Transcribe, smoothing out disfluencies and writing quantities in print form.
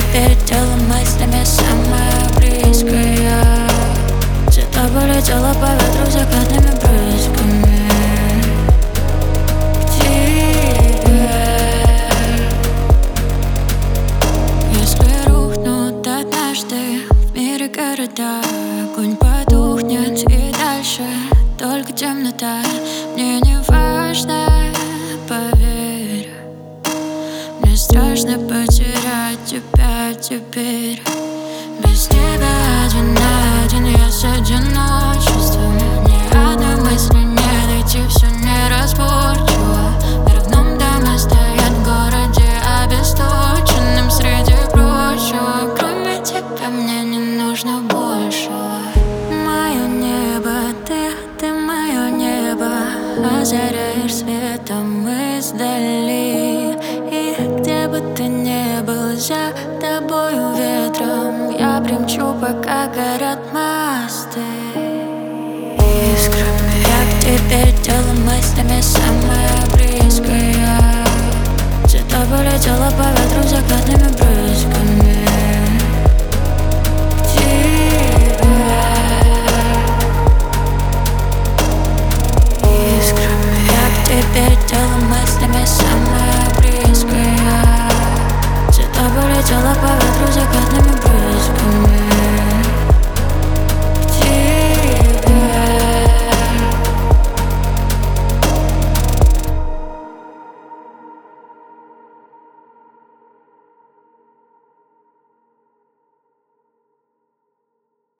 теперь дело мыслями самое близкое. Где-то полетела по ветру закатными брызгами к тебе. Если рухнут однажды в мире города, огонь потухнет и дальше только темнота. Мне не важно, поверь, мне страшно потерять тебя теперь. Без тебя один на один я с одиночеством. Ни одной мысли не найти, все неразборчиво. Мир в новом доме стоят в городе обесточенным среди прочего. Кроме тебя мне не нужно большего. Мое небо, ты мое небо. Озаряешь светом издали. И где бы ты ни был, за тобою ветром я примчу, пока горят мосты искрами. Я к тебе дело мыслями самое близкое. Где-то полетела по